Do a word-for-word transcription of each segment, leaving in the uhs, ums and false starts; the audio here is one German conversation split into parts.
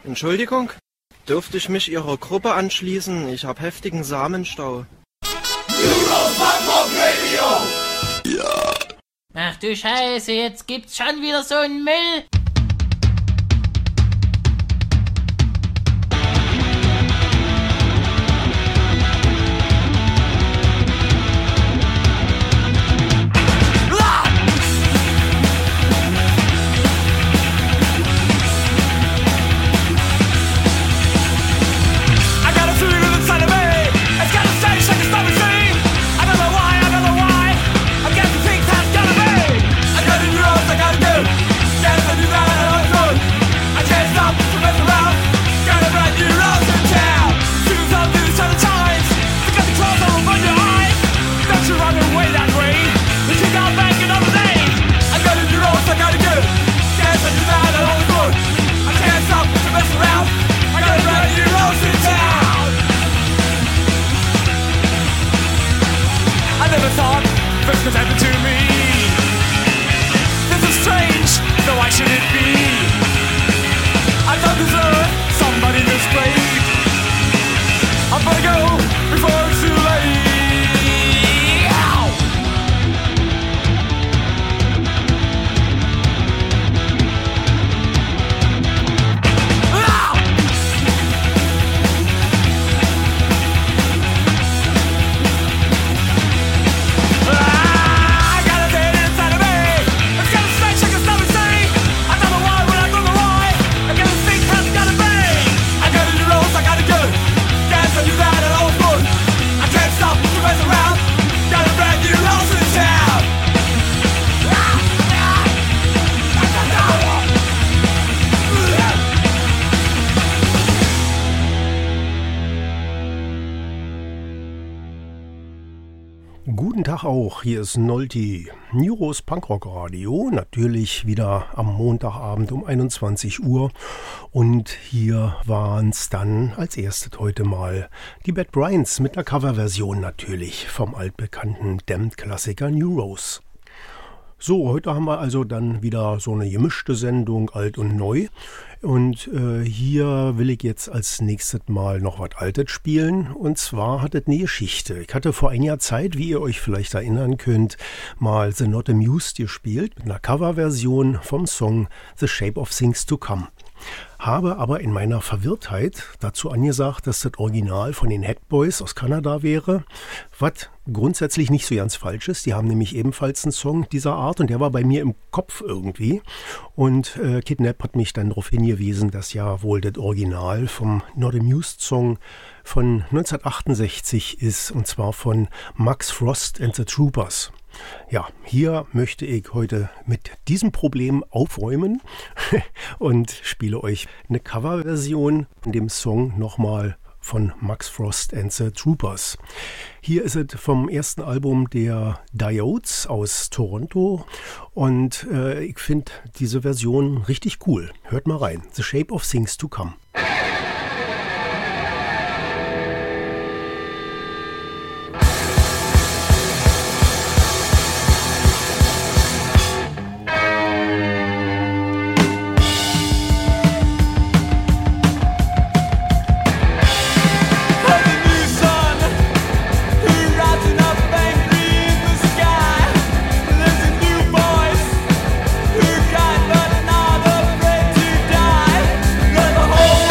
Entschuldigung, dürfte ich mich Ihrer Gruppe anschließen? Ich habe heftigen Samenstau. Ach du Scheiße, jetzt gibt's schon wieder so einen Müll. Could happen to me. This is strange, so why should it be? I don't deserve somebody this brave. I'm gonna go before it's too late. Ow! Ow! Guten Tag auch, hier ist Nolti, Neuros Punkrock Radio, natürlich wieder am Montagabend um einundzwanzig Uhr und hier waren es dann als erstes heute mal die Bad Brains mit einer Coverversion natürlich vom altbekannten Damned-Klassiker Neuros. So, heute haben wir also dann wieder so eine gemischte Sendung, alt und neu. Und äh, hier will ich jetzt als nächstes Mal noch was Altes spielen. Und zwar hat es eine Geschichte. Ich hatte vor einiger Zeit, wie ihr euch vielleicht erinnern könnt, mal The Not Amused gespielt mit einer Coverversion vom Song The Shape of Things to Come. Habe aber in meiner Verwirrtheit dazu angesagt, dass das Original von den Headboys aus Kanada wäre, was grundsätzlich nicht so ganz falsch ist. Die haben nämlich ebenfalls einen Song dieser Art und der war bei mir im Kopf irgendwie. Und äh, Kidnap hat mich dann darauf hingewiesen, dass ja wohl das Original vom Not Amused Song von neunzehnhundertachtundsechzig ist und zwar von Max Frost and the Troopers. Ja, hier möchte ich heute mit diesem Problem aufräumen und spiele euch eine Coverversion von dem Song nochmal von Max Frost and the Troopers. Hier ist es vom ersten Album der Diodes aus Toronto und äh, ich finde diese Version richtig cool. Hört mal rein. The Shape of Things to Come. Hole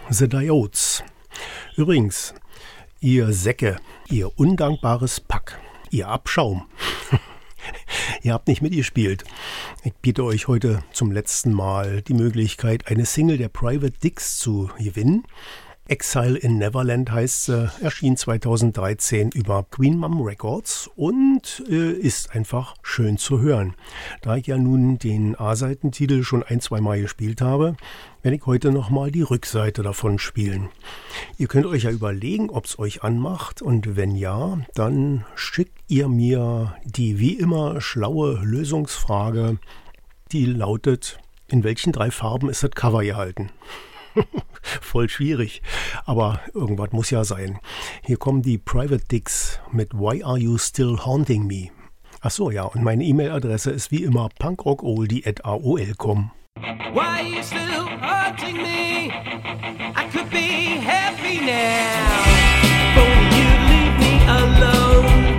The Diodes. Übrigens, ihr Säcke, ihr undankbares Pack, ihr Abschaum. Ihr habt nicht mitgespielt. Ich biete euch heute zum letzten Mal die Möglichkeit, eine Single der Private Dicks zu gewinnen. Exile in Neverland heißt sie, erschien zweitausenddreizehn über Queen Mum Records und äh, ist einfach schön zu hören. Da ich ja nun den A-Seitentitel schon ein, zwei Mal gespielt habe, werde ich heute nochmal die Rückseite davon spielen. Ihr könnt euch ja überlegen, ob es euch anmacht, und wenn ja, dann schickt ihr mir die wie immer schlaue Lösungsfrage, die lautet: In welchen drei Farben ist das Cover gehalten? Voll schwierig, aber irgendwas muss ja sein. Hier kommen die Private Dicks mit Why Are You Still Haunting Me? Ach so, ja, und meine E-Mail-Adresse ist wie immer punkrockoldie at a o l punkt com. Why are you still haunting me? I could be happy now, but when you leave me alone,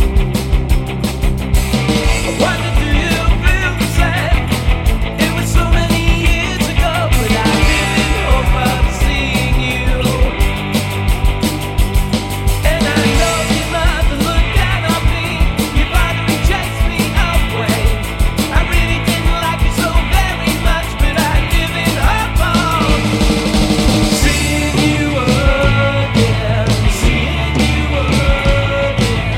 I wonder, do you feel the same? It was so many years ago, but I didn't hope of seeing you. And I know you mother looked down on me, your father rejects me away. I really didn't like you so very much, but I'd given up on seeing you again, seeing you again.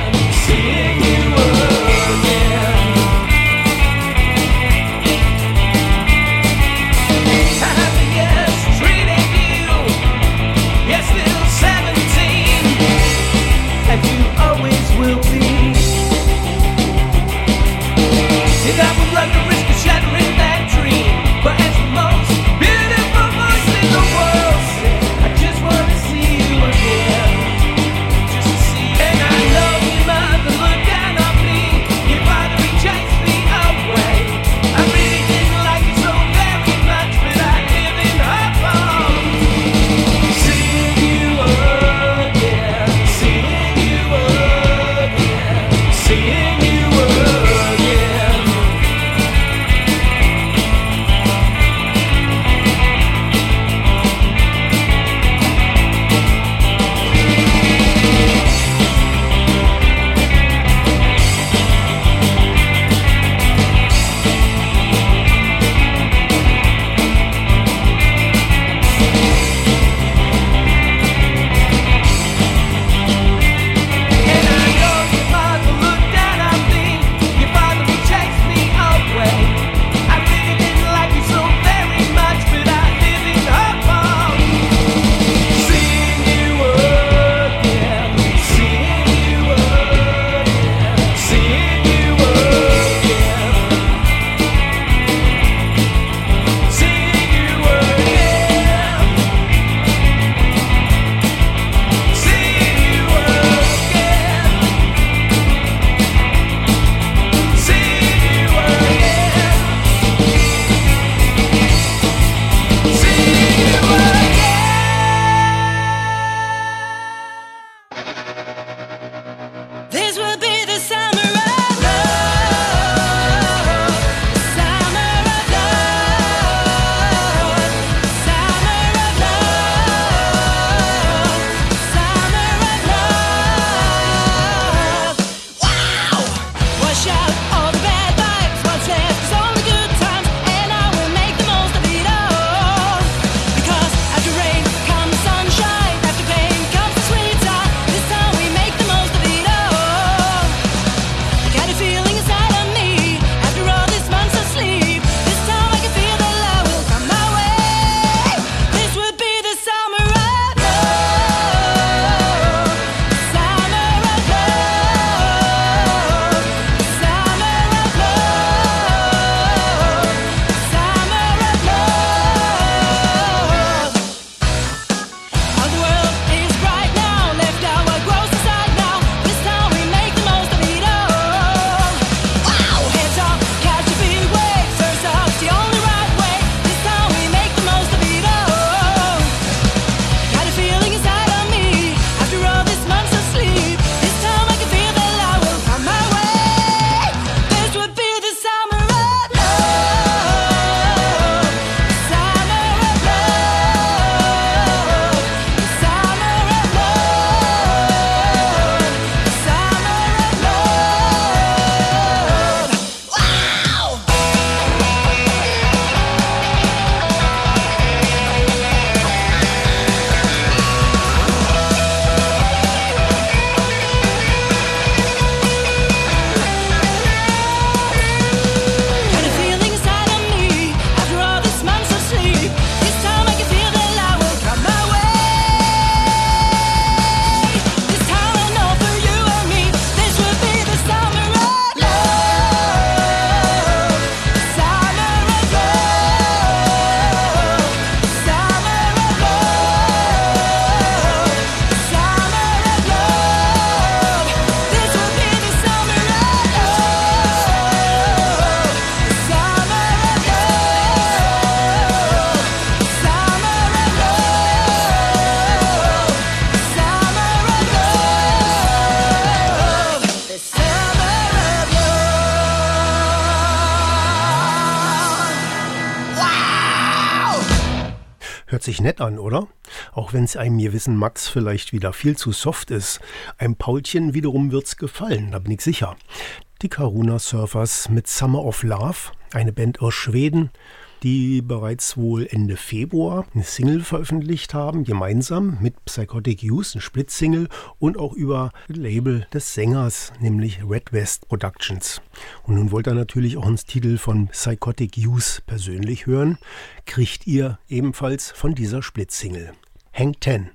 Hört sich nett an, oder? Auch wenn es einem gewissen Max vielleicht wieder viel zu soft ist. Einem Paulchen wiederum wird's gefallen, da bin ich sicher. Die Karuna Surfers mit Summer of Love, eine Band aus Schweden, die bereits wohl Ende Februar eine Single veröffentlicht haben, gemeinsam mit Psychotic Youth, ein Splitsingle und auch über das Label des Sängers, nämlich Red West Productions. Und nun wollt ihr natürlich auch einen Titel von Psychotic Youth persönlich hören, kriegt ihr ebenfalls von dieser Splitsingle. Hang Ten.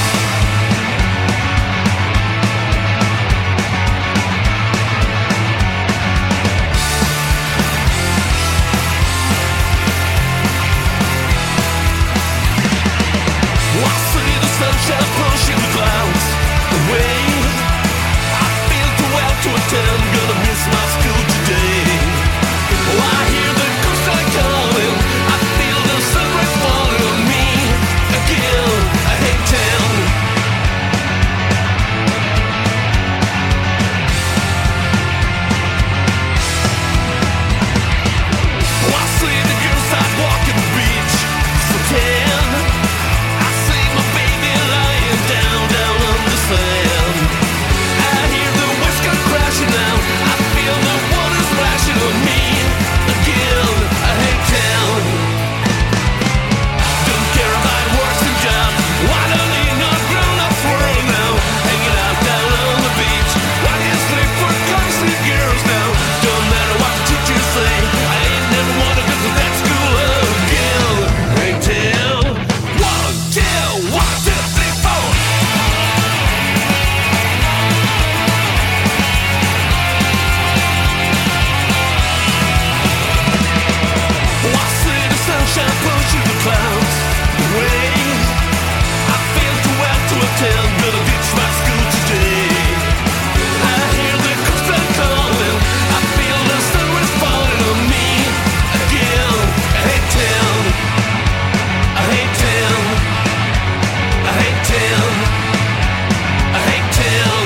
Sunshine pushing the clouds away. I feel too well to attend, gonna miss my school today. Oh, I hear the ghost light calling, I feel the sunrise falling on me again. I hate town. Oh, I see the girls out walking the beach, so tan. Down, down on the sand. I hear the waves come crashing down. I feel the water splashing on me again. I hate town. Don't care about works and jobs. Why don't you not grown up world now? Hanging out down on the beach. Why do you sleep for guys and girls now? Don't matter what the teachers say. I ain't never wanna go to that school again. Hate town. One, two, one, two, three, four. Sunshine pushing the clouds away. I feel too well to attend, gonna ditch my school today. I hear the coastline calling, I feel the sunrise falling on me again. I hate town. I hate town. I hate town. I hate town.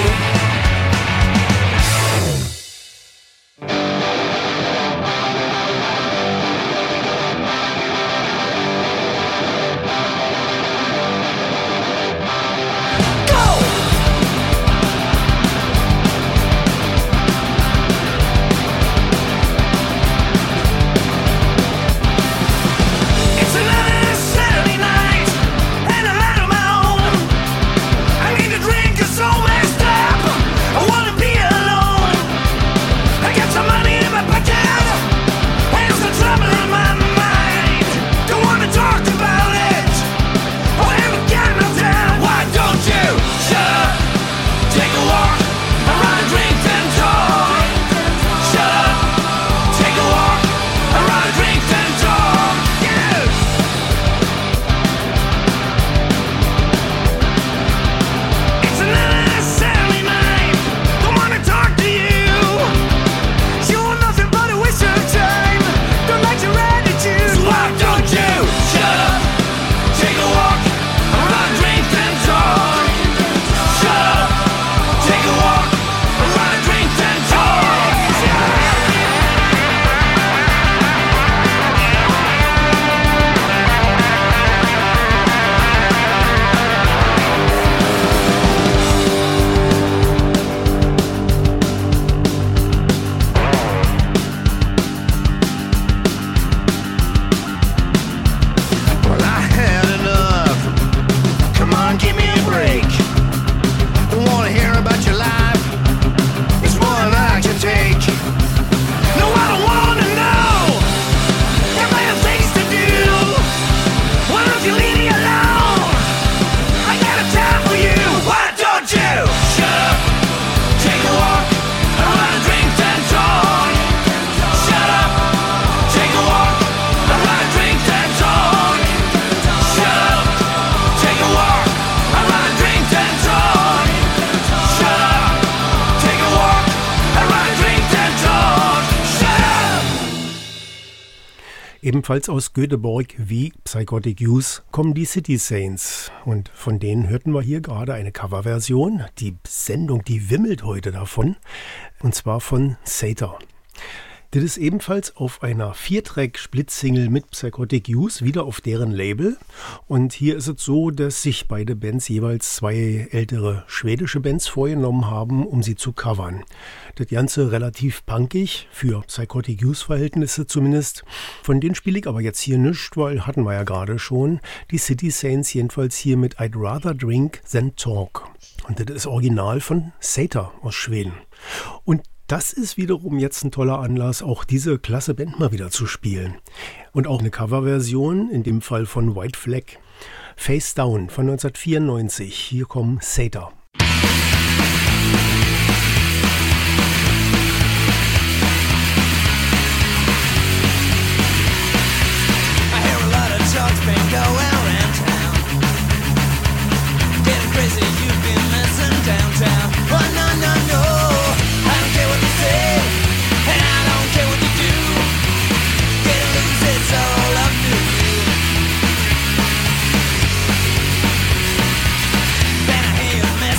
Ebenfalls aus Göteborg wie Psychotic Youth kommen die City Saints. Und von denen hörten wir hier gerade eine Coverversion. Die Sendung, die wimmelt heute davon. Und zwar von Satyr. Das ist ebenfalls auf einer Vier-Track-Splitsingle mit Psychotic Youth, wieder auf deren Label. Und hier ist es so, dass sich beide Bands jeweils zwei ältere schwedische Bands vorgenommen haben, um sie zu covern. Das Ganze relativ punkig, für Psychotic Youth-Verhältnisse zumindest. Von denen spiele ich aber jetzt hier nichts, weil hatten wir ja gerade schon. Die City Saints jedenfalls hier mit I'd Rather Drink Than Talk. Und das ist Original von Satyr aus Schweden. Und das ist wiederum jetzt ein toller Anlass, auch diese klasse Band mal wieder zu spielen. Und auch eine Coverversion, in dem Fall von White Flag. Face Down von neunzehnhundertvierundneunzig. Hier kommen Satyr. I hear a lot of talk's been going around town. Getting crazy, you've been messing downtown. Oh no, no, no. I don't care what they say, and I don't care what they do. Get or lose, it's all up to you. Then I hear you messing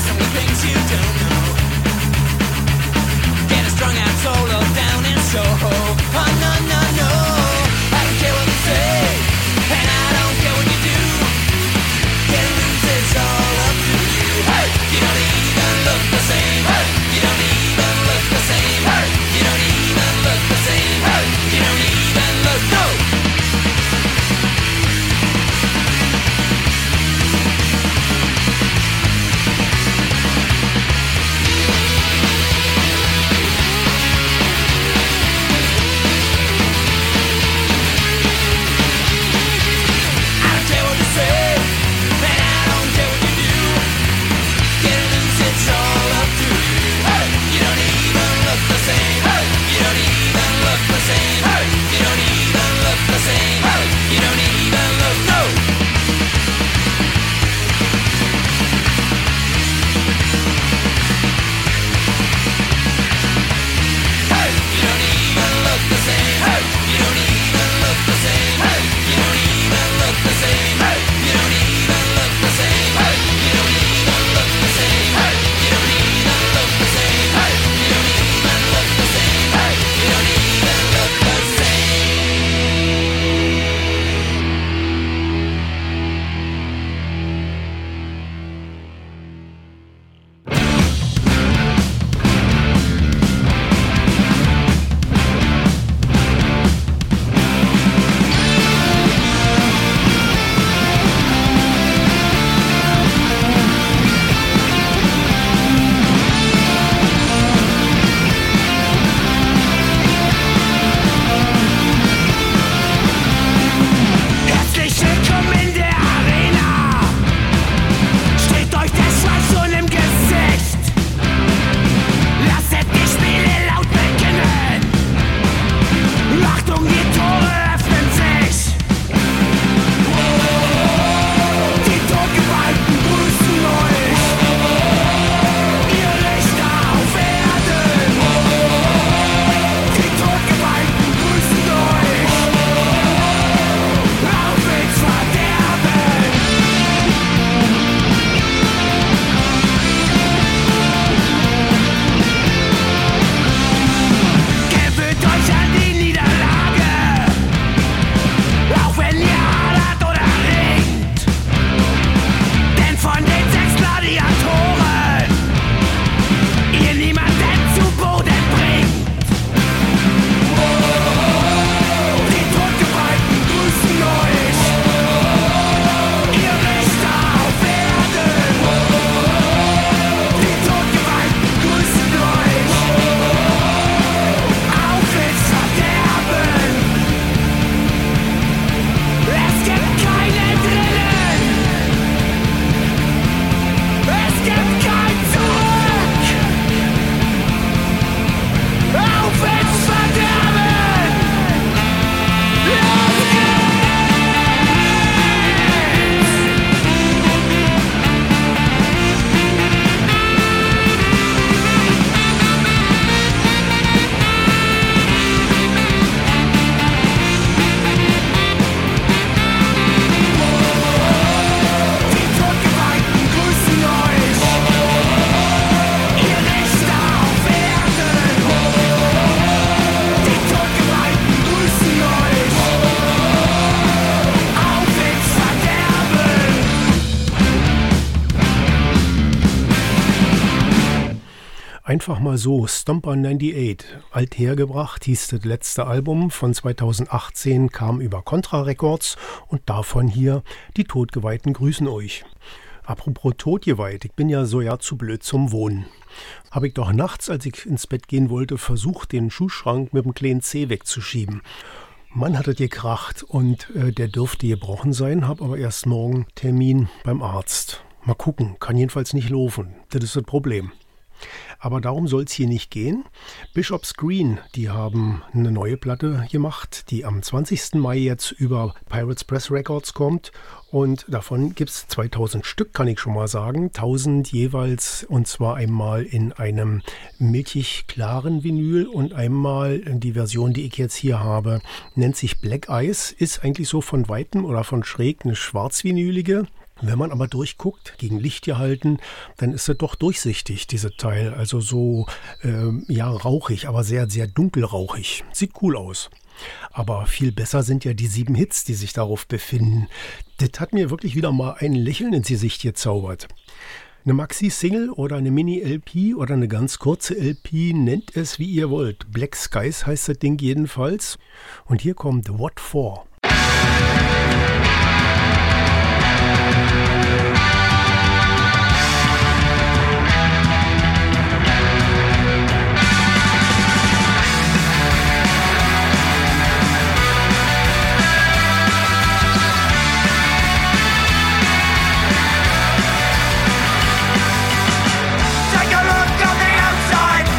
Einfach mal so, Stomper neunundachtzig, alt hergebracht, hieß das letzte Album von zweitausendachtzehn, kam über Contra Records und davon hier die Todgeweihten grüßen euch. Apropos Todgeweiht, ich bin ja so ja zu blöd zum Wohnen. Habe ich doch nachts, als ich ins Bett gehen wollte, versucht, den Schuhschrank mit dem kleinen Zeh wegzuschieben. Mann hat es gekracht und äh, der dürfte gebrochen sein, habe aber erst morgen Termin beim Arzt. Mal gucken, kann jedenfalls nicht laufen, das ist das Problem. Aber darum soll es hier nicht gehen. Bishop's Green, die haben eine neue Platte gemacht, die am zwanzigsten Mai jetzt über Pirates Press Records kommt. Und davon gibt es zweitausend Stück, kann ich schon mal sagen. tausend jeweils, und zwar einmal in einem milchig-klaren Vinyl und einmal die Version, die ich jetzt hier habe, nennt sich Black Ice, ist eigentlich so von Weitem oder von schräg eine schwarzvinylige. Wenn man aber durchguckt, gegen Licht gehalten, dann ist es doch durchsichtig, diese Teil. Also so, äh, ja, rauchig, aber sehr, sehr dunkelrauchig. Sieht cool aus. Aber viel besser sind ja die sieben Hits, die sich darauf befinden. Das hat mir wirklich wieder mal ein Lächeln ins Gesicht gezaubert. Eine Maxi-Single oder eine Mini-L P oder eine ganz kurze L P, nennt es wie ihr wollt. Black Skies heißt das Ding jedenfalls. Und hier kommt What For.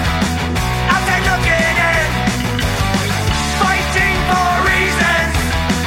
Fighting for reasons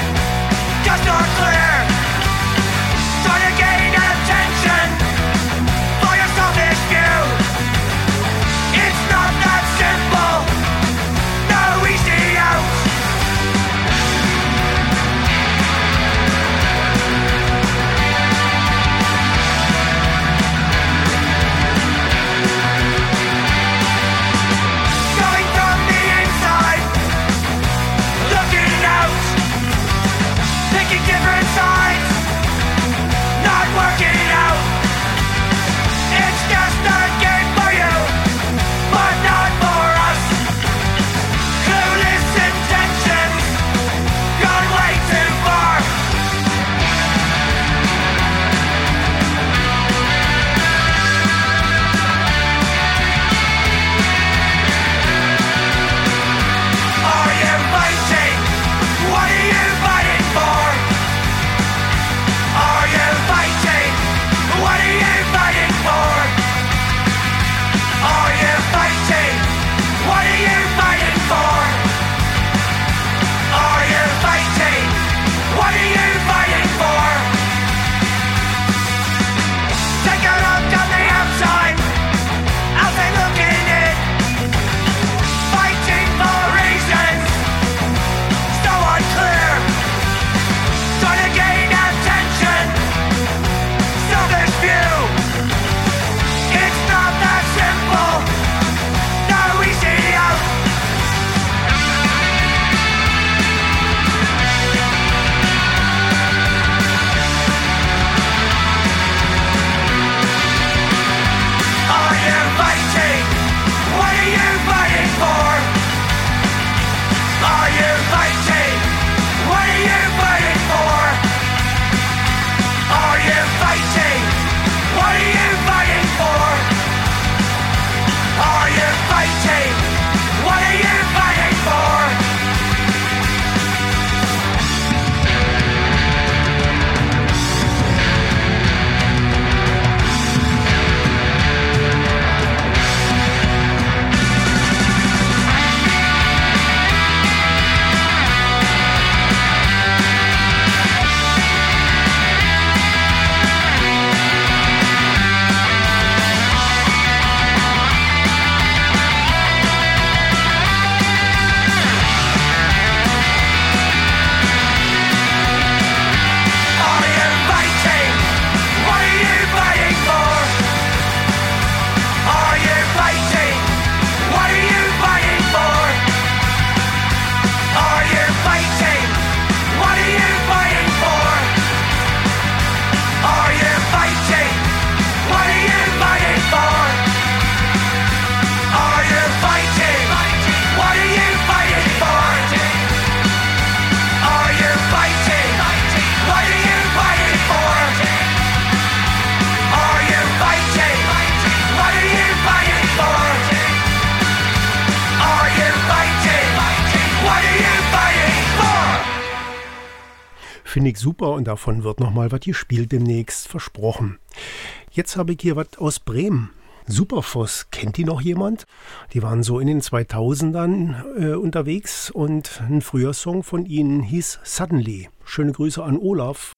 Finde ich super und davon wird nochmal was gespielt demnächst, versprochen. Jetzt habe ich hier was aus Bremen. Superfoss, kennt die noch jemand? Die waren so in den zweitausendern äh, unterwegs und ein früher Song von ihnen hieß Suddenly. Schöne Grüße an Olaf.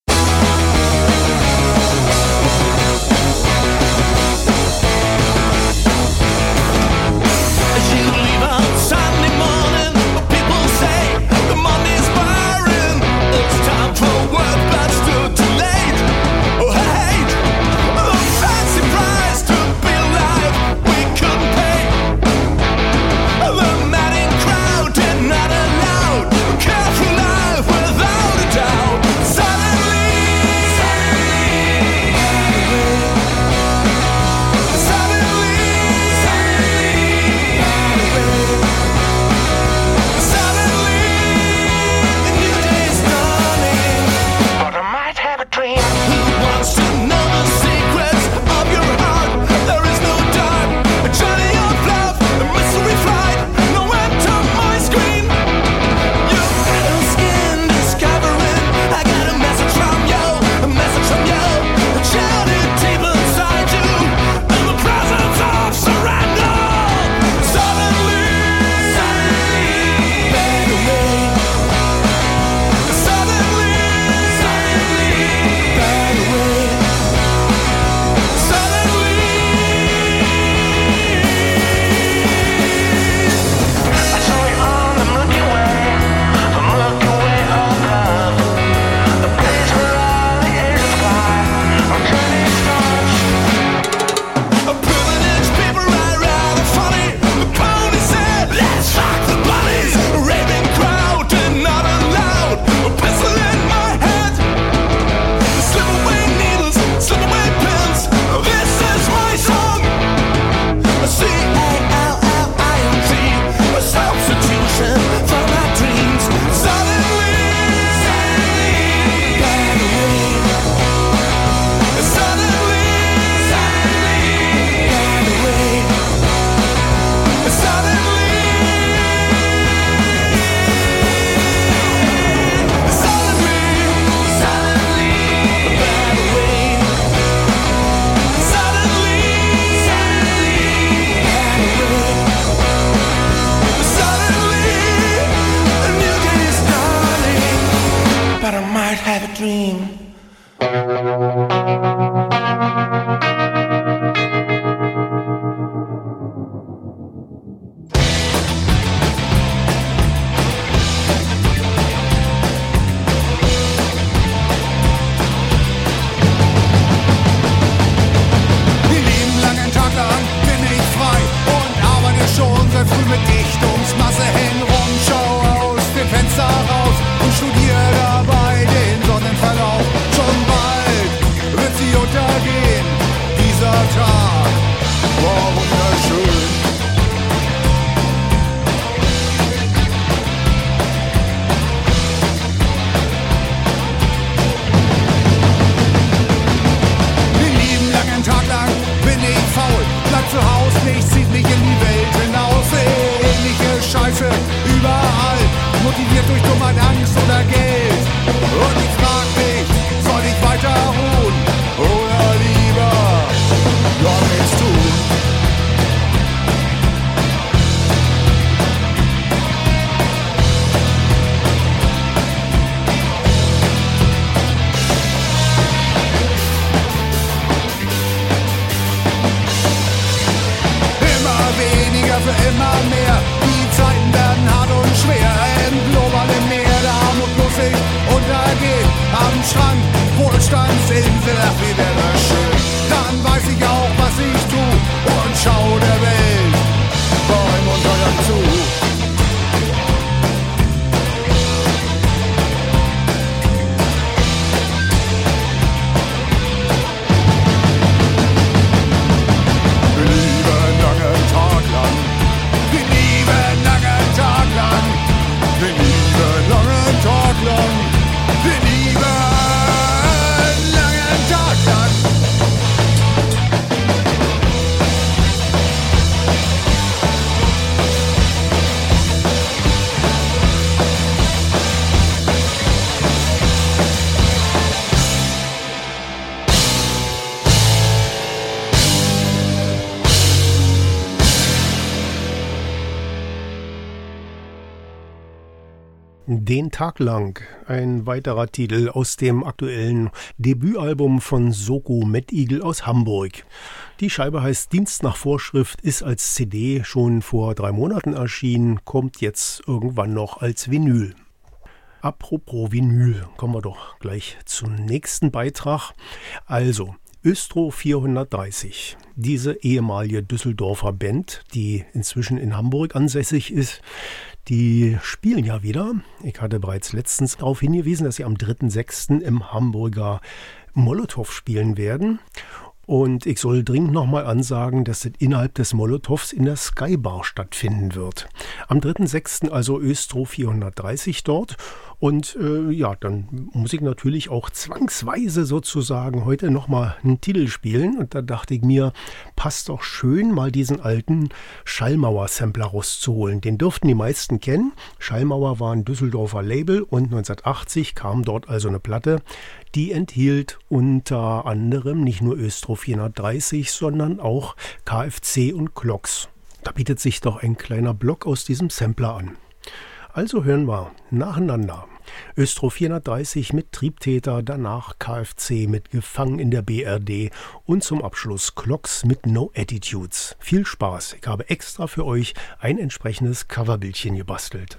Den Tag lang, ein weiterer Titel aus dem aktuellen Debütalbum von Soko Mettigel aus Hamburg. Die Scheibe heißt Dienst nach Vorschrift, ist als C D schon vor drei Monaten erschienen, kommt jetzt irgendwann noch als Vinyl. Apropos Vinyl, kommen wir doch gleich zum nächsten Beitrag. Also, Östro vierhundertdreißig, diese ehemalige Düsseldorfer Band, die inzwischen in Hamburg ansässig ist, die spielen ja wieder. Ich hatte bereits letztens darauf hingewiesen, dass sie am dritten sechsten im Hamburger Molotow spielen werden. Und ich soll dringend nochmal ansagen, dass es innerhalb des Molotows in der Skybar stattfinden wird. Am dritten sechsten also Östro vierhundertdreißig dort. Und äh, ja, dann muss ich natürlich auch zwangsweise sozusagen heute nochmal einen Titel spielen. Und da dachte ich mir, passt doch schön, mal diesen alten Schallmauer-Sampler rauszuholen. Den dürften die meisten kennen. Schallmauer war ein Düsseldorfer Label und neunzehnhundertachtzig kam dort also eine Platte, die enthielt unter anderem nicht nur Östro vierhundertdreißig, sondern auch K F C und Clocks. Da bietet sich doch ein kleiner Block aus diesem Sampler an. Also hören wir nacheinander. Östro vierhundertdreißig mit Triebtäter, danach K F C mit Gefangen in der B R D und zum Abschluss Clocks mit No Attitudes. Viel Spaß, ich habe extra für euch ein entsprechendes Coverbildchen gebastelt.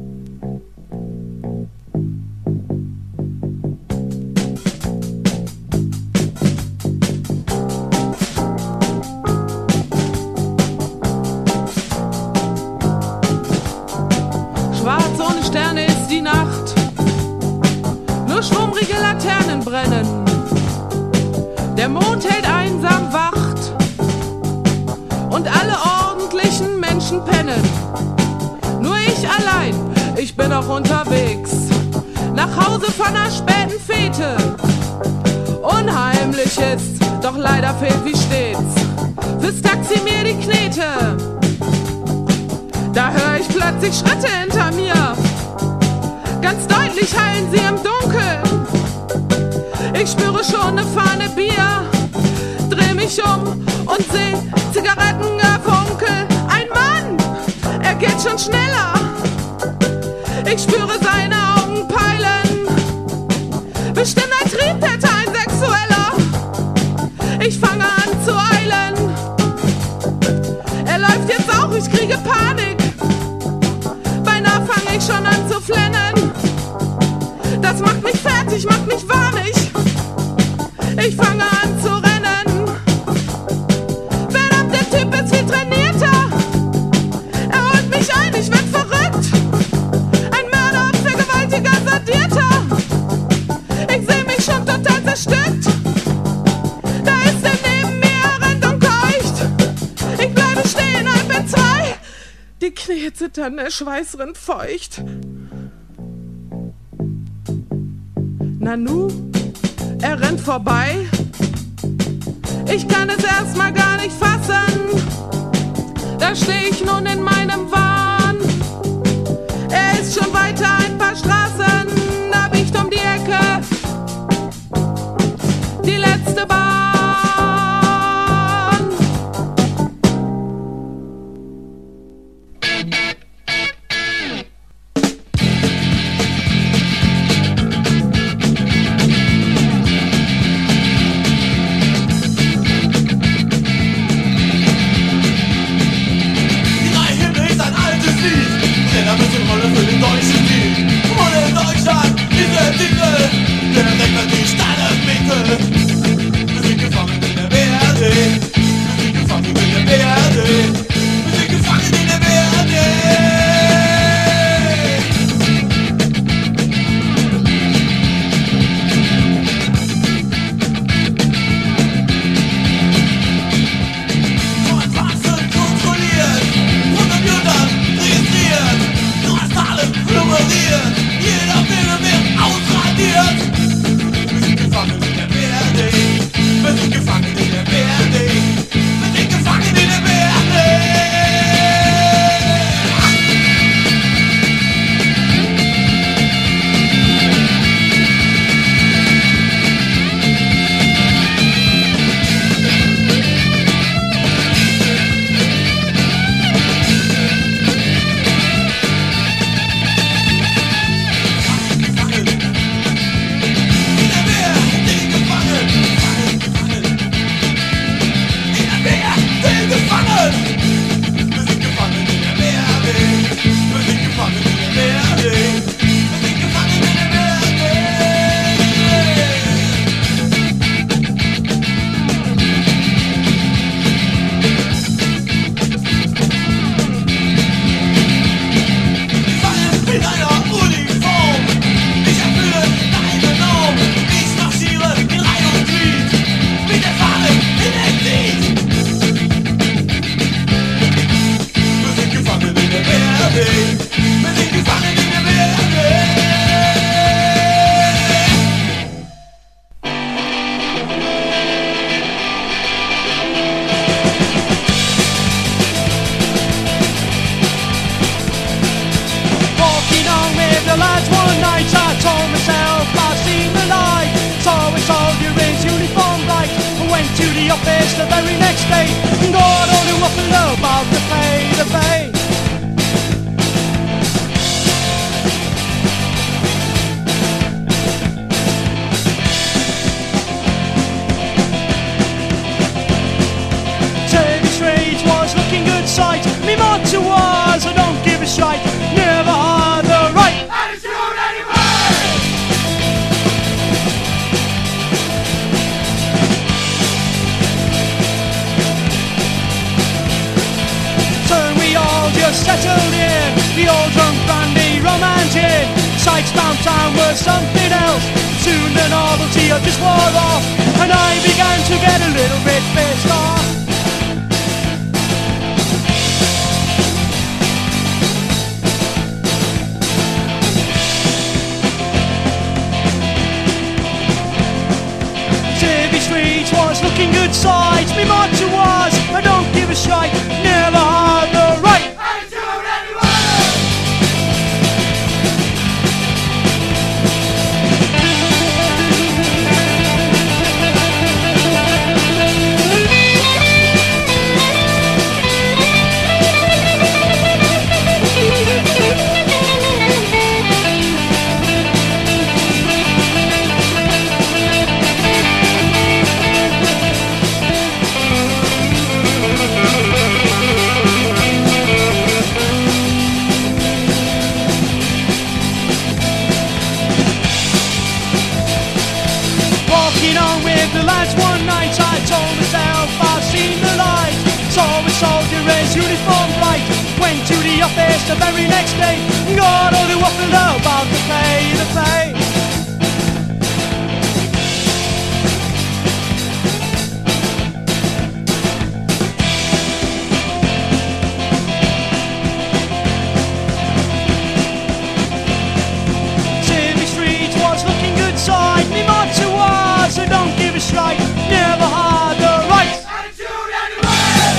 Schwarz ohne Sterne ist die Nacht, nur schwummrige Laternen brennen. Der Mond hält einsam Wacht und alle ordentlichen Menschen pennen. Nur ich allein, ich bin auch unterwegs, nach Hause von einer späten Fete. Unheimlich ist, doch leider fehlt wie stets fürs Taxi mir die Knete. Da höre ich plötzlich Schritte hinter mir, ganz deutlich hallen sie im Dunkeln. Ich spüre schon eine Fahne Bier, dreh mich um und seh Zigarettengefunkel. Ein Mann, er geht schon schneller, ich spüre seine Augen peilen. Bestimmt ein Triebtäter, ein Sexueller, ich fange an zu eilen. Er läuft jetzt auch, ich kriege Panik, beinahe fange ich schon an zu flennen. Das macht mich fertig, macht mich wahnsinnig, ich fange an zu rennen. Verdammt, der Typ ist viel trainierter, er holt mich ein, ich werd verrückt. Ein Mörder und Vergewaltiger, Sardierter, ich seh mich schon total zerstückt. Da ist er neben mir, er rennt und keucht, ich bleibe stehen, halb in zwei, die Knie zittern, der Schweiß rinnt feucht. Nanu, er rennt vorbei, ich kann es erstmal gar nicht fassen. Da steh ich nun in meinem Wahn, er ist schon weiter ein paar Straßen, da biegt um die Ecke die letzte Bahn. Die drei Himmel ist ein altes Lied, Trainer mit dem Rolle für den deutschen Lied. Rolle sights downtown were something else. Soon the novelty of just wore off, and I began to get a little bit pissed off. City streets was looking good sights. Me motto was, I don't give a shite, never had the right. The lads one night I told myself I've seen the light. Saw a soldier in uniform bright. Went to the office the very next day. Got all the waffle about the pay, the pay. City street was looking good side. Me motto was, I don't give a shite, never had the right. Attitude anyway.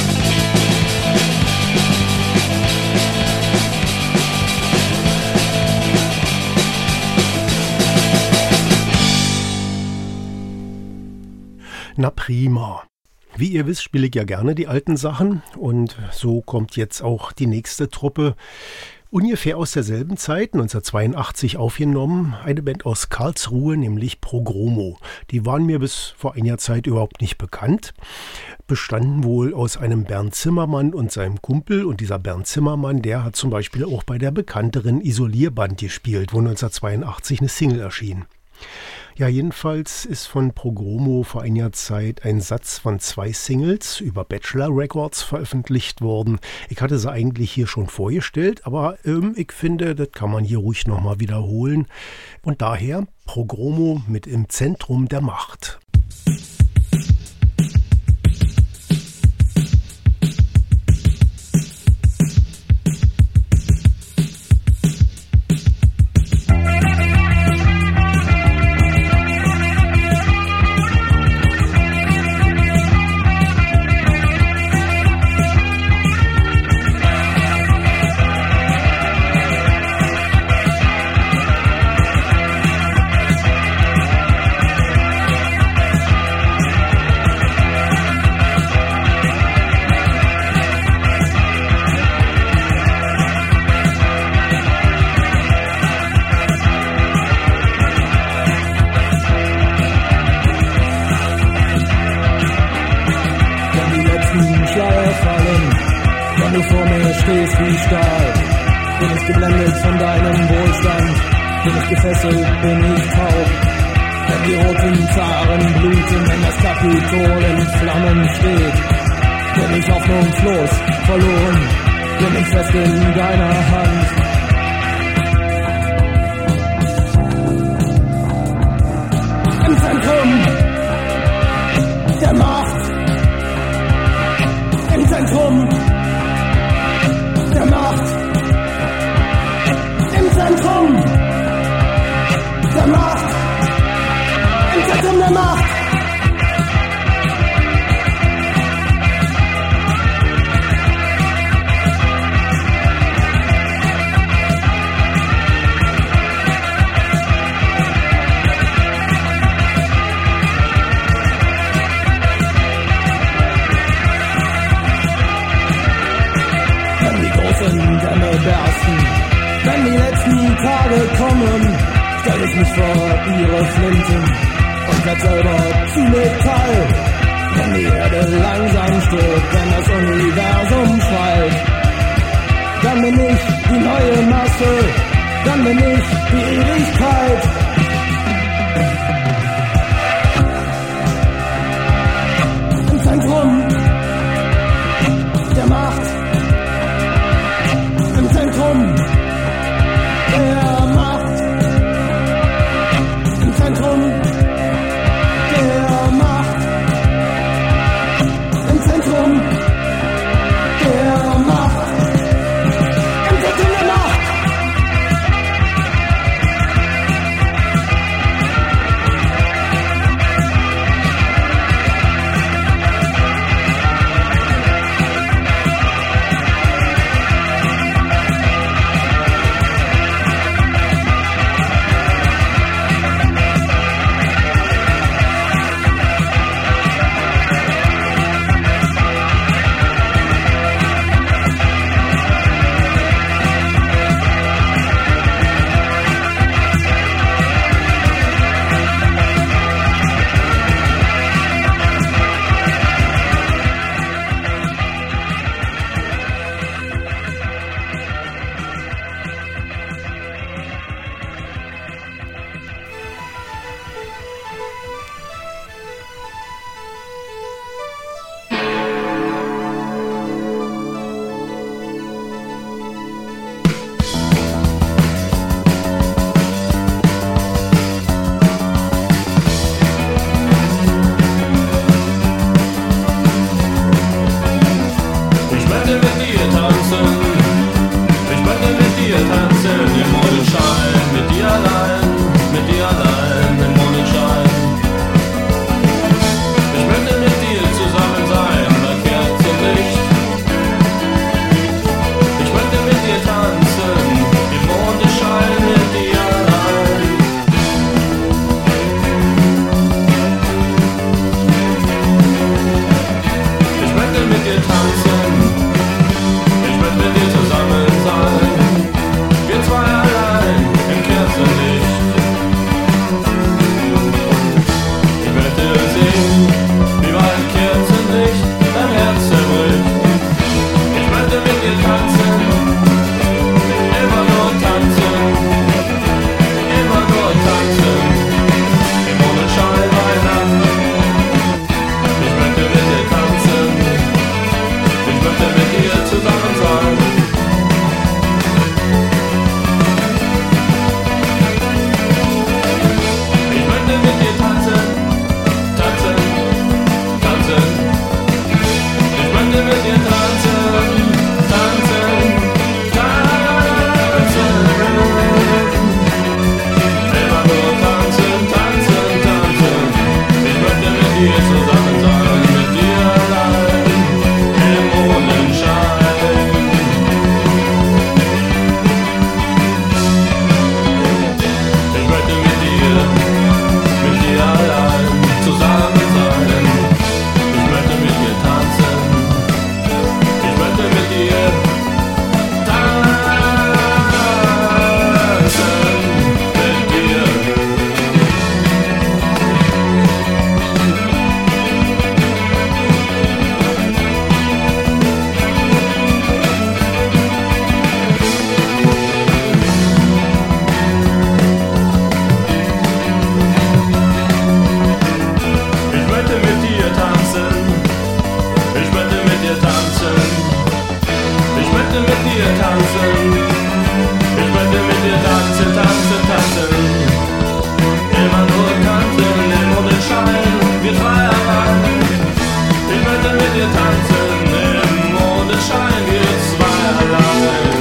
Na prima. Wie ihr wisst, spiele ich ja gerne die alten Sachen und so kommt jetzt auch die nächste Truppe. Ungefähr aus derselben Zeit, neunzehnhundertzweiundachtzig aufgenommen, eine Band aus Karlsruhe, nämlich Progromo. Die waren mir bis vor einiger Zeit überhaupt nicht bekannt, bestanden wohl aus einem Bernd Zimmermann und seinem Kumpel. Und dieser Bernd Zimmermann, der hat zum Beispiel auch bei der bekannteren Isolierband gespielt, wo neunzehnhundertzweiundachtzig eine Single erschien. Ja, jedenfalls ist von Progromo vor einiger Zeit ein Satz von zwei Singles über Bachelor Records veröffentlicht worden. Ich hatte sie eigentlich hier schon vorgestellt, aber ähm, ich finde, das kann man hier ruhig nochmal wiederholen. Und daher Progromo mit Im Zentrum der Macht. Wie Stahl, bin ich geblendet von deinem Wohlstand, bin ich gefesselt, bin ich taub. Wenn die roten Zaren bluten, wenn das Kapitol in Flammen steht, bin ich hoffnungslos verloren, bin ich fest in deiner Hand. Im Zentrum der Macht, im Zentrum der Macht, im Zentrum der Macht, im Zentrum der Macht. Dämme bersten, wenn die letzten Tage kommen, stell ich mich vor ihre Flinten und werd selber zu Metall. Wenn die Erde langsam stirbt, wenn das Universum schreit, dann bin ich die neue Masse, dann bin ich die Ewigkeit. Im Zentrum der Macht, im Zentrum der Macht. dir zusammen sein, mit dir allein im Mondenschein. Ich möchte mit dir, mit dir allein zusammen sein. Ich möchte mit dir tanzen. Ich möchte mit dir tanzen, mit dir. Ich möchte mit dir tanzen. Ich möchte mit dir tanzen. Ich möchte mit dir tanzen. Ich möchte mit dir tanzen, tanzen, tanzen. Immer nur tanzen im Mondenschein, wir zwei allein. Ich möchte mit dir tanzen im Mondenschein, wir zwei allein.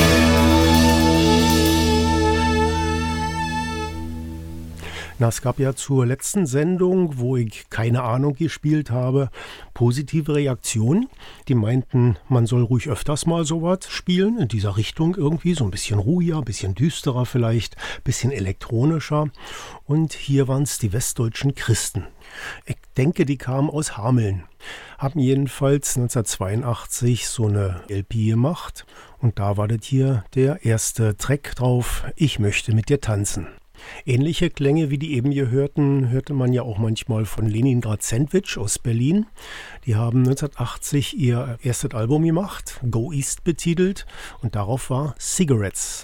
Na, es gab ja zur letzten Sendung, wo ich keine Ahnung gespielt habe, positive Reaktionen. Die meinten, man soll ruhig öfters mal sowas spielen, in dieser Richtung irgendwie, so ein bisschen ruhiger, ein bisschen düsterer vielleicht, ein bisschen elektronischer. Und hier waren es die westdeutschen Christen. Ich denke, die kamen aus Hameln, haben jedenfalls neunzehnhundertzweiundachtzig so eine L P gemacht. Und da war das hier der erste Track drauf, Ich möchte mit dir tanzen. Ähnliche Klänge wie die eben gehörten, hörte man ja auch manchmal von Leningrad Sandwich aus Berlin. Die haben neunzehnhundertachtzig ihr erstes Album gemacht, Go East betitelt, und darauf war Cigarettes.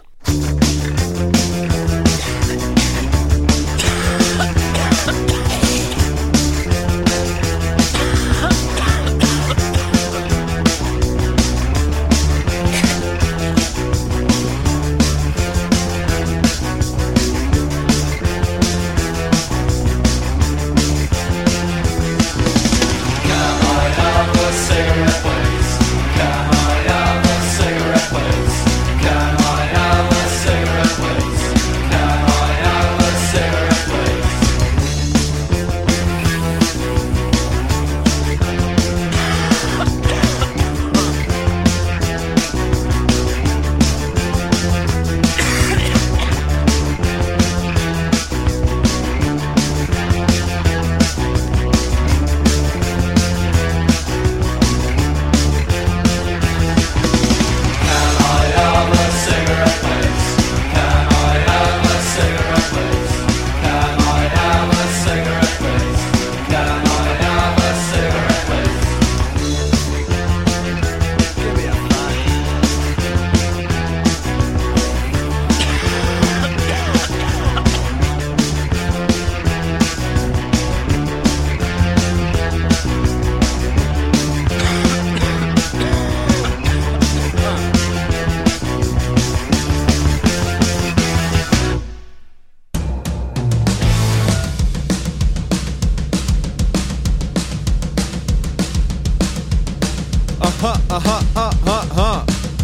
Aha, aha, aha.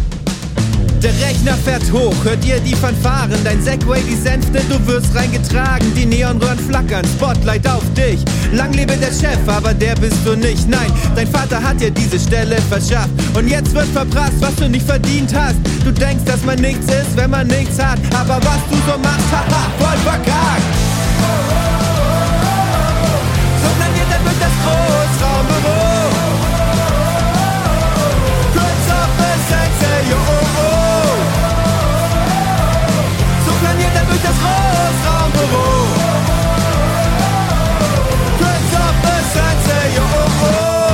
Der Rechner fährt hoch, hört ihr die Fanfaren? Dein Segway, die Sänfte, du wirst reingetragen. Die Neonröhren flackern, Spotlight auf dich. Lang lebe der Chef, aber der bist du nicht. Nein, dein Vater hat dir diese Stelle verschafft. Und jetzt wird verprasst, was du nicht verdient hast. Du denkst, dass man nichts ist, wenn man nichts hat. Aber was du so machst, haha, voll verkackt. So planiert er durch das Großraumbüro. Yo, oh, oh. So planiert er durch das Großraumbüro. Prince of the Sensei, yo, oh,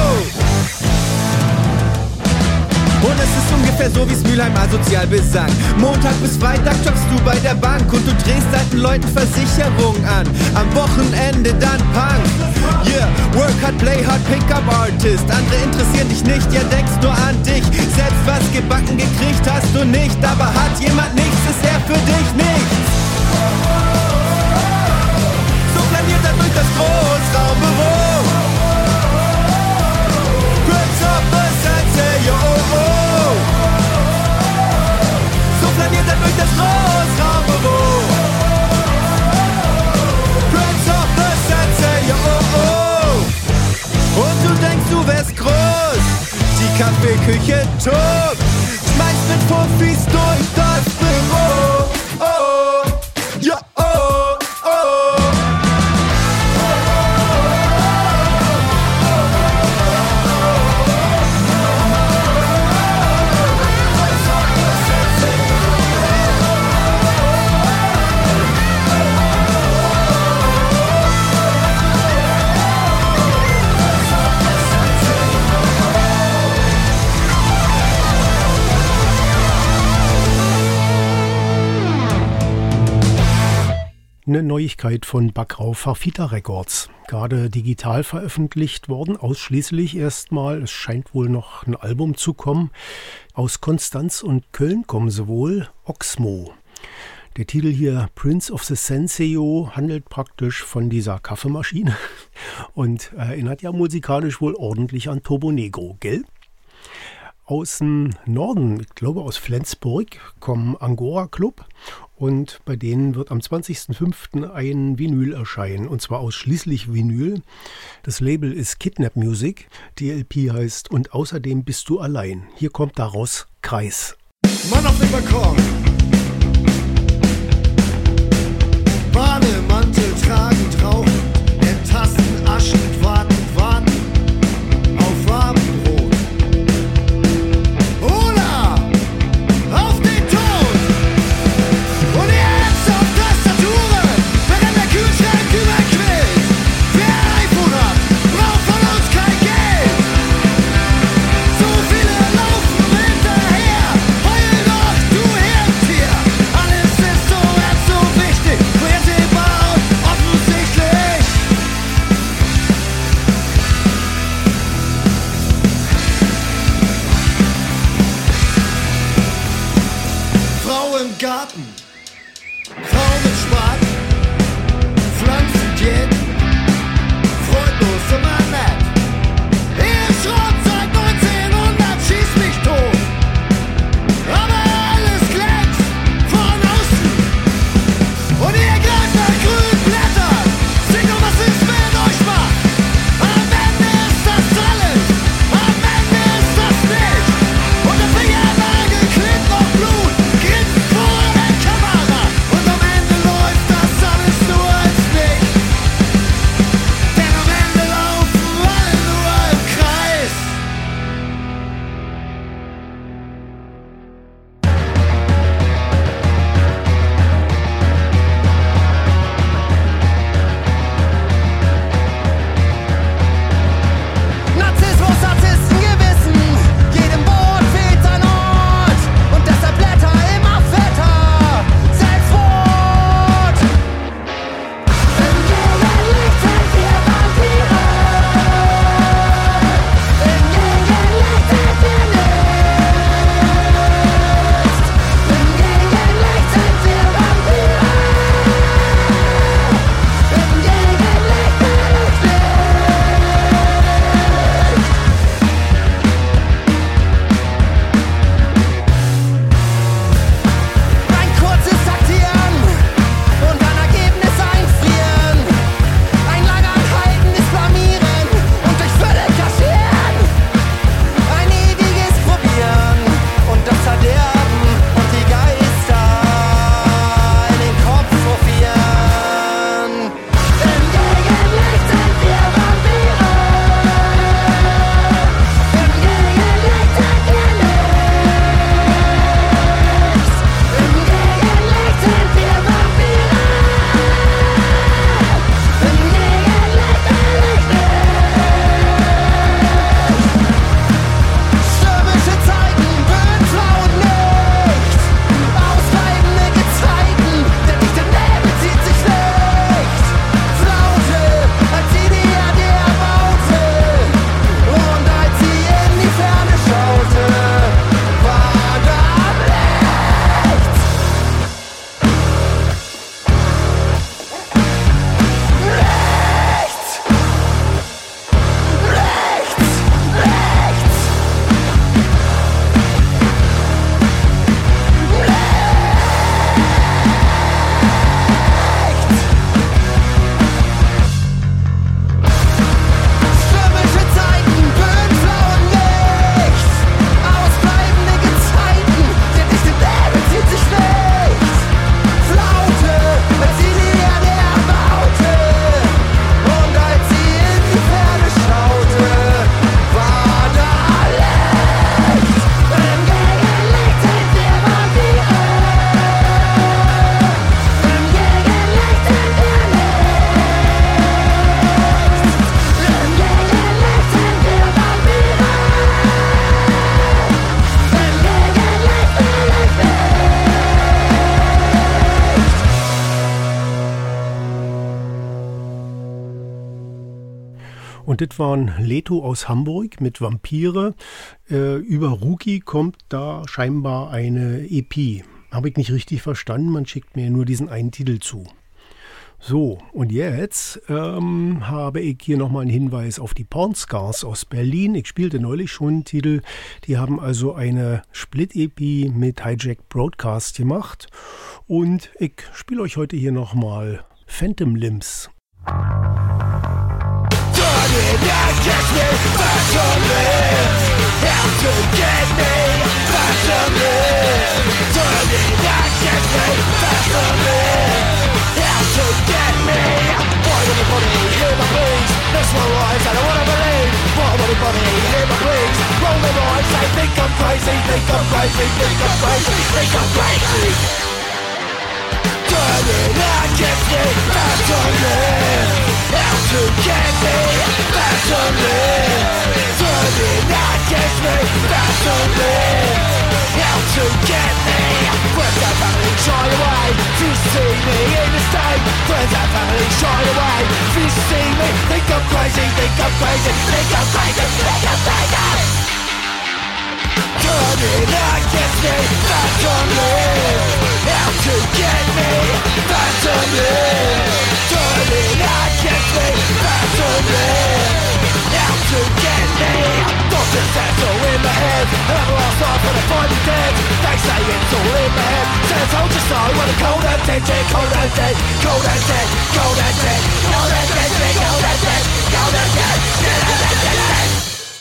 oh. Und es ist ungefähr so, wie's Mülheim asozial besang. Montag bis Freitag jobbst du bei der Bank und du drehst alten Leuten Versicherung an. Am Wochenende dann Punk. Yeah, work hard, play hard, pick-up artist. Andere interessieren dich nicht, ja denkst nur an dich. Selbst was gebacken gekriegt hast du nicht. Aber hat jemand nichts, ist er für dich nichts. So planiert er durch das Großraumbüro. Prince of the Sensei, yo, oh, oh. So planiert er durch das Großraumbüro. Prince of the Sensei, yo, oh, oh. Kaffeeküche tobt. Schmeißt mit Profis durch das Büro. Oh, oh, ja, oh, oh. Eine Neuigkeit von Backrau Farfita Records. Gerade digital veröffentlicht worden, ausschließlich erstmal. Es scheint wohl noch ein Album zu kommen. Aus Konstanz und Köln kommen sie wohl. Oxmo. Der Titel hier, Prince of the Senseo, handelt praktisch von dieser Kaffeemaschine und erinnert ja musikalisch wohl ordentlich an Turbo Negro, gell? Aus dem Norden, ich glaube aus Flensburg, kommen Angora Club und bei denen wird am zwanzigsten fünften ein Vinyl erscheinen und zwar ausschließlich Vinyl. Das Label ist Kidnap Music, die L P heißt Und außerdem bist du allein. Hier kommt daraus Kreis. Mann auf dem Balkon, Bademantel tragend, rauchend, ertasten, aschend, wartend, warten auf Abendbrot. Und das waren Leto aus Hamburg mit Vampire. Äh, über Rookie kommt da scheinbar eine E P. Habe ich nicht richtig verstanden, man schickt mir nur diesen einen Titel zu. So, und jetzt ähm, habe ich hier nochmal einen Hinweis auf die Pornscars aus Berlin. Ich spielte neulich schon einen Titel. Die haben also eine Split-E P mit Hijack Broadcast gemacht. Und ich spiele euch heute hier nochmal Phantom Limbs. To get me, boy, anybody hear my pleas? Mesmerised, I don't wanna believe. Boy, anybody hear my pleas? Roll their eyes, they think I'm crazy, think I'm crazy, think I'm crazy, think I'm crazy. Turn it against me, that's to live. How to get me, that's to live. Turn it against me, that's to live. How to get me. Friends and family shy away. If you see me in the state, friends and family shy away. If you see me, think I'm crazy, think I'm crazy, think I'm crazy, think I'm crazy. Turn it against me, that's to live. How to get me, that's to live. Turn it against me, that's to live. How to get me. Thoughts and sets all in my head. I'm lost off when I find you dead. They say it's all in my head. Says hold your soul when I'm cold and dead, dead, cold and dead, cold and dead, cold and dead, cold and dead, dead, cold and dead, cold and dead, dead, dead, dead, dead.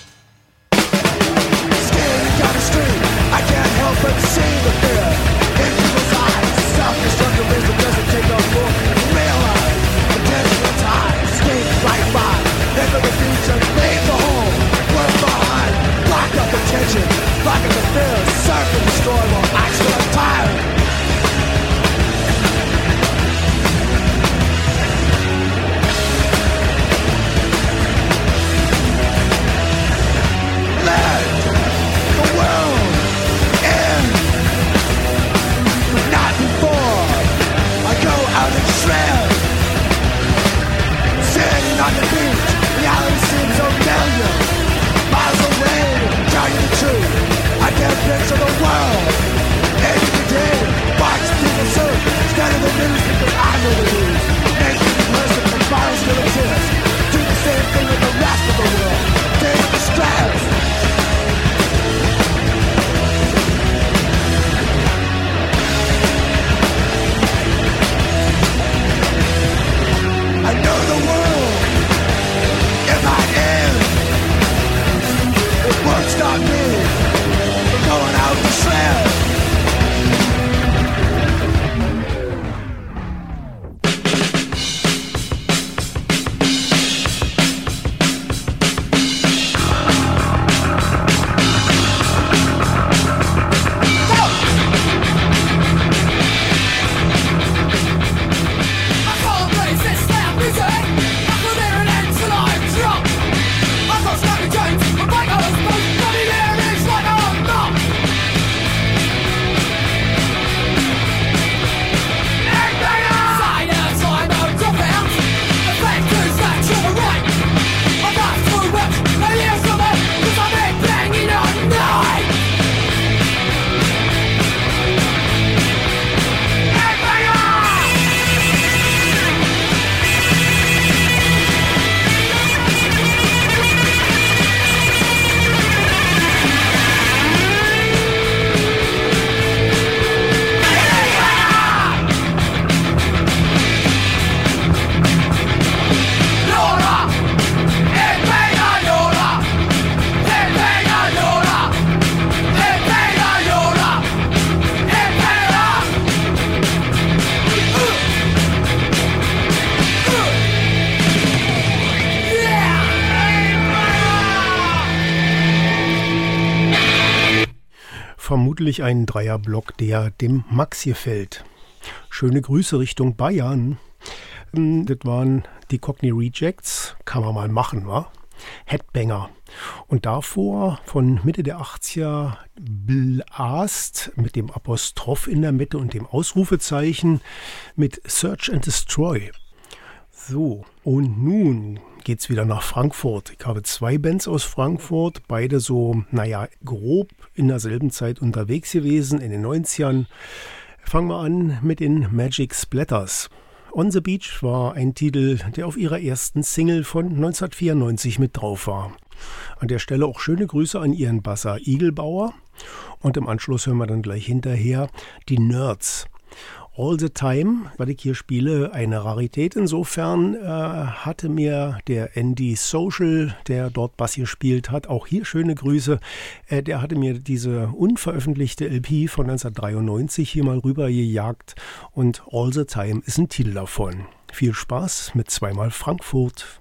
Skating down the street, I can't help but see the fear in people's eyes. Self-destructivism doesn't take no more. Realize potential ties, skate right by. Never the future, leave the home, work behind, lock up attention, lock up the fear, surf and destroy while I still am tired. Let the world end, but not before I go out and shred. Sitting on the beach, reality seems so familiar. Miles away, telling the truth, I can't picture the world ending today. Watch people serve, scatter the news because I know the news. Make the person from violence to the tears. Do the same thing with the rest of the world. Take the stress. I know the world, if I am, it won't stop me from going out to shred. Vermutlich ein Dreierblock, der dem Max gefällt. Schöne Grüße Richtung Bayern. Das waren die Cockney Rejects, kann man mal machen, wa? Headbanger. Und davor von Mitte der achtziger Blast mit dem Apostroph in der Mitte und dem Ausrufezeichen mit Search and Destroy. So, und nun geht's wieder nach Frankfurt. Ich habe zwei Bands aus Frankfurt, beide so, naja, grob in derselben Zeit unterwegs gewesen, in den neunzigern. Fangen wir an mit den Magic Splatters. On the Beach war ein Titel, der auf ihrer ersten Single von neunzehnhundertvierundneunzig mit drauf war. An der Stelle auch schöne Grüße an ihren Basser Igelbauer. Und im Anschluss hören wir dann gleich hinterher die Nerds. All the Time, was ich hier spiele, eine Rarität. Insofern äh, hatte mir der Andy Social, der dort Bass gespielt hat, auch hier schöne Grüße. Äh, der hatte mir diese unveröffentlichte L P von neunzehnhundertdreiundneunzig hier mal rübergejagt. Und All the Time ist ein Titel davon. Viel Spaß mit zweimal Frankfurt.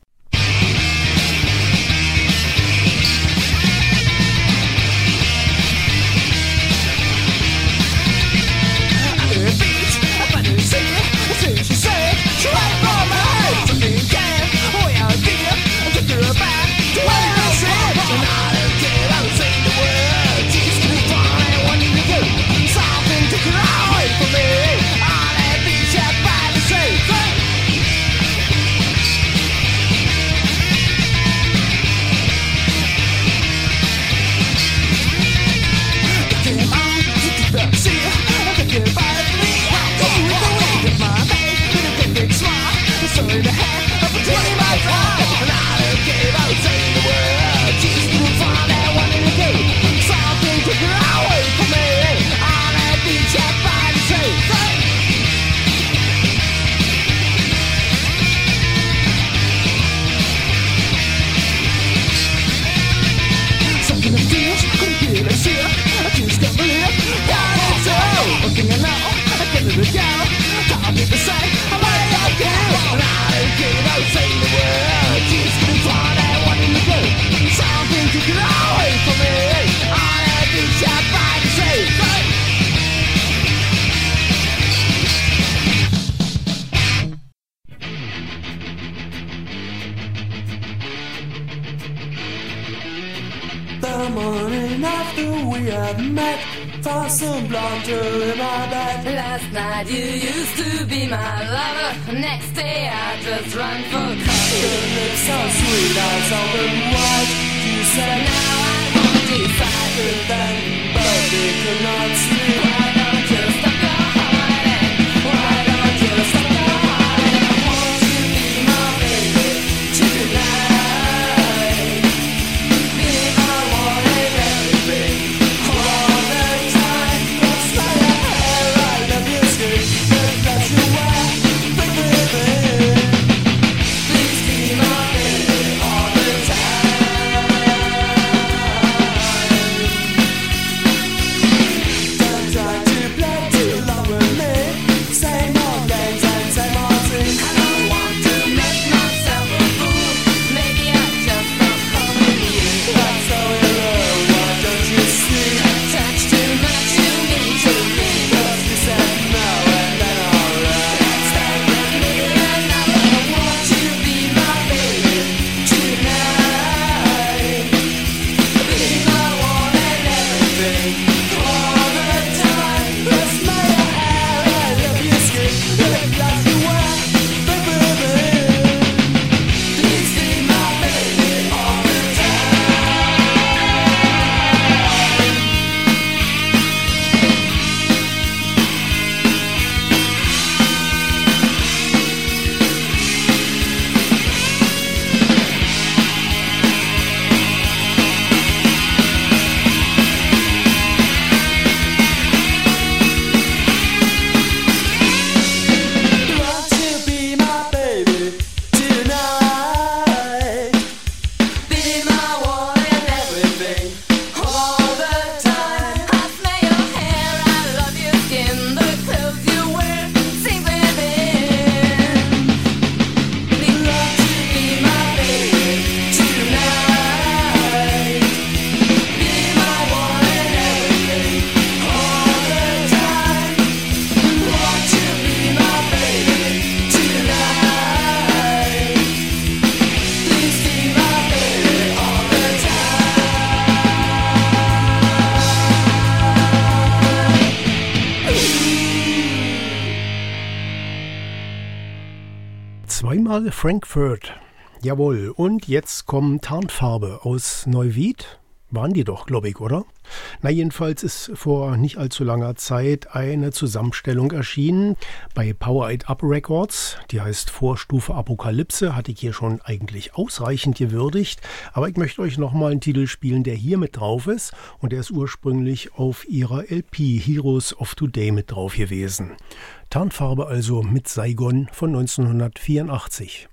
The morning after we had met, tossed some blunder in my bed. Last night you used to be my lover. Next day I just run for cover. Your lips so sweet, eyes open wide. You said now I won't decide. But then, but they could not sleep. Why don't you stop your hiding? Why don't you stop your hiding? Won't you be my baby tonight? Be my one and everything all the time. What's my hair? I love your skin. The dress you wear, baby. Please be my baby all the time. Don't try to play too long with me. Same old games and same old things. I don't want to make myself a fool. Maybe I just don't come with you. That's so in love, why don't you see? Touch too much, you mean to me. Cause you said no and then alright. Stay with me another. Won't you be my baby tonight? Be my one and everything all the time. That's my hair, I love your skin. The dress you wear, baby. Please be my baby all the time. Want to be my baby tonight? Be my one and everything all the time. I smell your hair, I love your skin, the clothes you wear sing within. Need love to be my baby tonight. Be my one and everything all the time. Want to be my baby tonight. Please be my baby all the Zweimal Frankfurt. Jawohl, und jetzt kommt Tarnfarbe aus Neuwied. Waren die doch, glaube ich, oder? Na, jedenfalls ist vor nicht allzu langer Zeit eine Zusammenstellung erschienen bei Power It Up Records. Die heißt Vorstufe Apokalypse, hatte ich hier schon eigentlich ausreichend gewürdigt. Aber ich möchte euch nochmal einen Titel spielen, der hier mit drauf ist. Und der ist ursprünglich auf ihrer L P Heroes of Today mit drauf gewesen. Tarnfarbe also mit Saigon von neunzehnhundertvierundachtzig.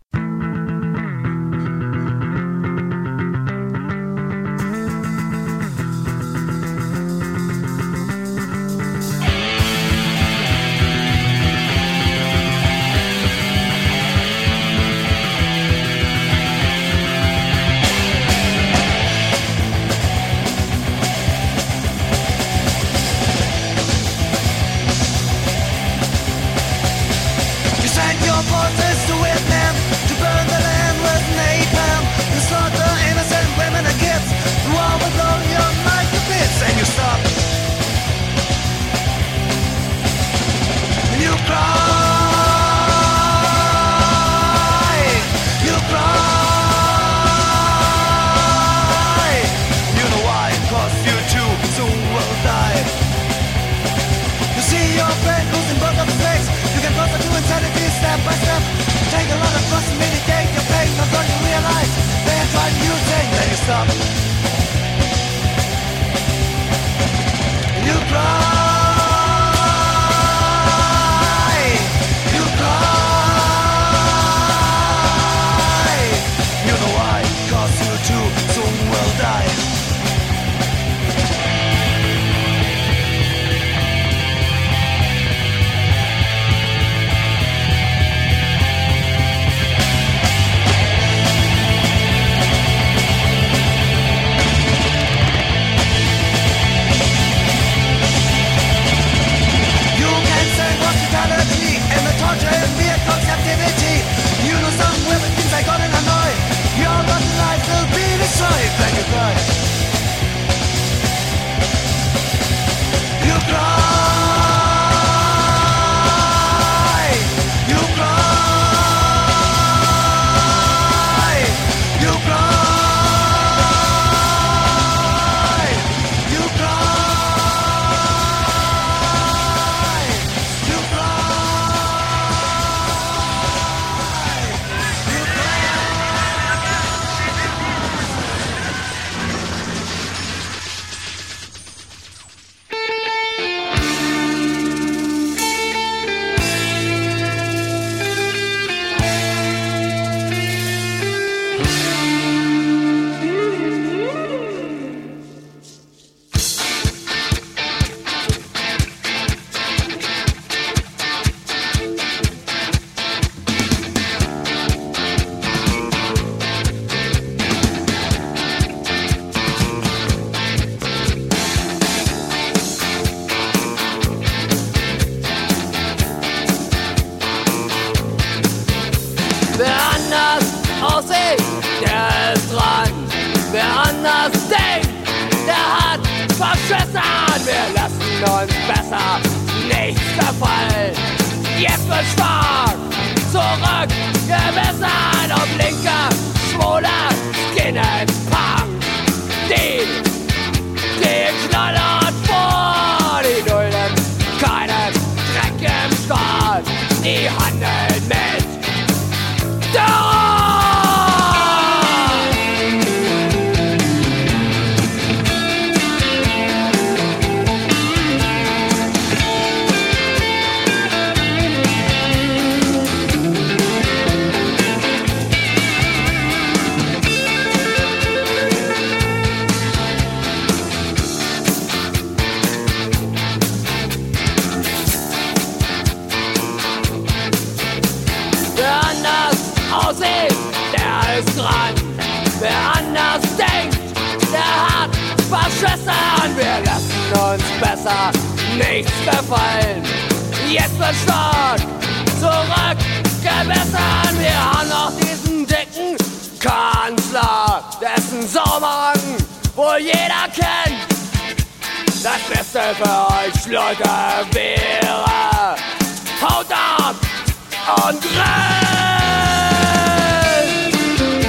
Und rennt!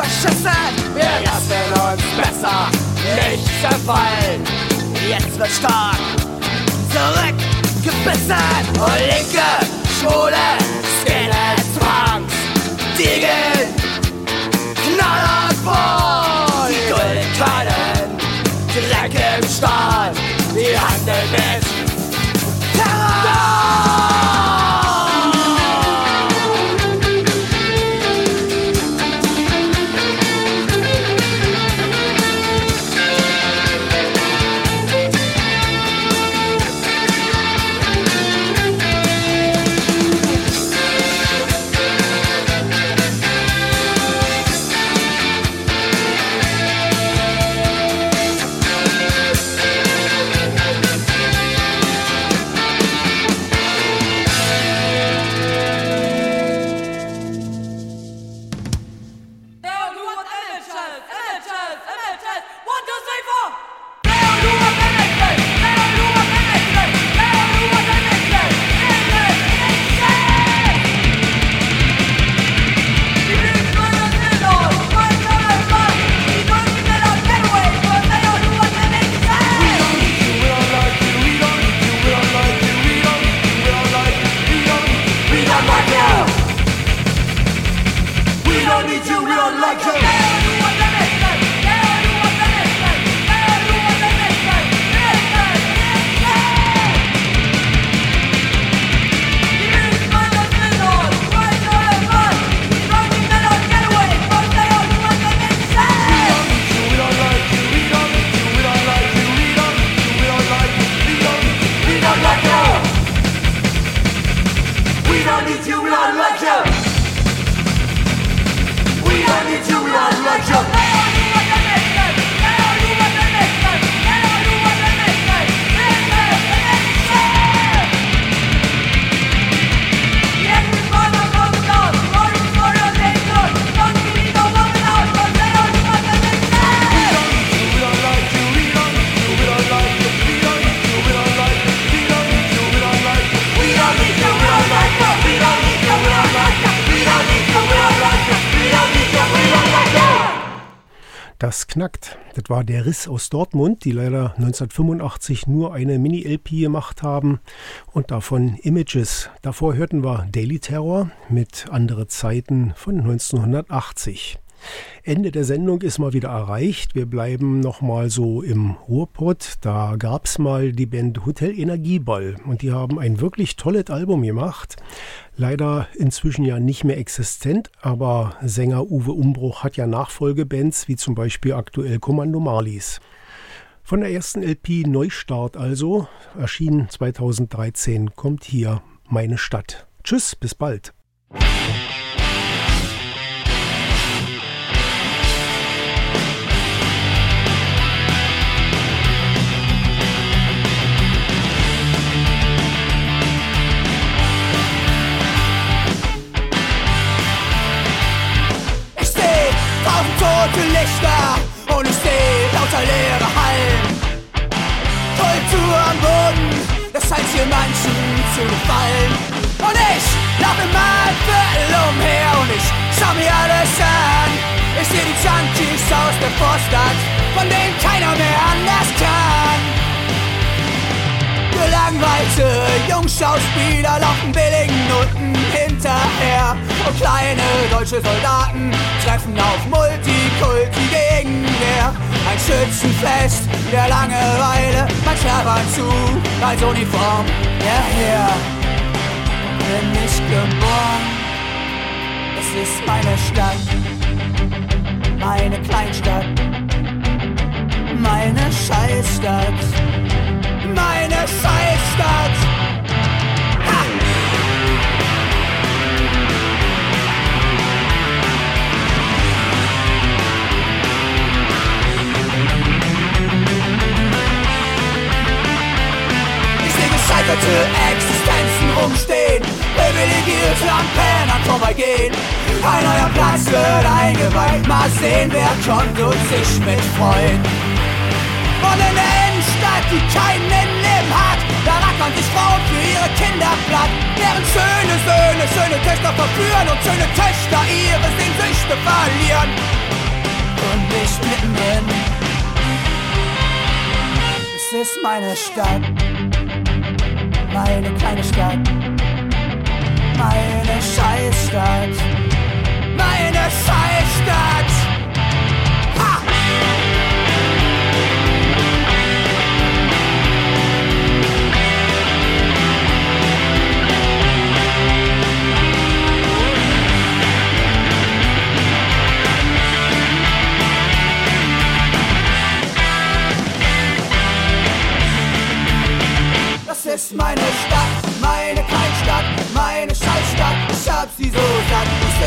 verschissen. Wir lassen uns besser nicht zerfallen. Jetzt wird stark zurückgebissen. Und linke, schwule Skinheads, Punks, Diegeln, Knaller und voll. Die dulden keinen Dreck im Staat. Die handeln mit Terror. Das knackt. Das war der Riss aus Dortmund, die leider neunzehnhundertfünfundachtzig nur eine Mini-L P gemacht haben und davon Images. Davor hörten wir Daily Terror mit Andere Zeiten von neunzehnhundertachtzig. Ende der Sendung ist mal wieder erreicht. Wir bleiben nochmal so im Ruhrpott. Da gab es mal die Band Hotel Energieball und die haben ein wirklich tolles Album gemacht. Leider inzwischen ja nicht mehr existent, aber Sänger Uwe Umbruch hat ja Nachfolgebands, wie zum Beispiel aktuell Kommando Marlies. Von der ersten L P Neustart also, erschienen zweitausenddreizehn, kommt hier Meine Stadt. Tschüss, bis bald. Tote Lichter und ich seh lauter leere Hallen. Kultur am Boden, das scheint hier manchen zu gefallen. Und ich lauf in meinem Viertel umher und ich schau mir alles an. Ich seh die Junkies aus der Vorstadt, von denen keiner mehr anders kann. Gelangweilte Jungschauspieler laufen billigen Noten hinterher. Und kleine deutsche Soldaten treffen auf Multikulti-Gegenwehr. Ein Schützenfest der Langeweile, man schlabbert zu als Uniform der Heer. Bin ich geboren, es ist meine Stadt, meine Kleinstadt, meine Scheißstadt. Meine Scheißstadt. Ha! Ich sehe gescheiterte Existenzen rumstehen, privilegierte am Pennern vorbeigehen. Ein neuer Platz wird eingeweiht, mal sehen, wer kommt und sich mitfreut. Und in der Innenstadt, die keinen Innenleben hat, da rackern sich Frauen für ihre Kinder platt, deren schöne Söhne Schöne, schöne Töchter verführen und schöne Töchter ihre Sehnsüchte verlieren. Und ich mittendrin. Es ist meine Stadt, meine kleine Stadt, meine Scheißstadt, meine Scheißstadt. Ha! Das ist meine Stadt, meine Kleinstadt, meine Scheißstadt. Ich hab sie so satt.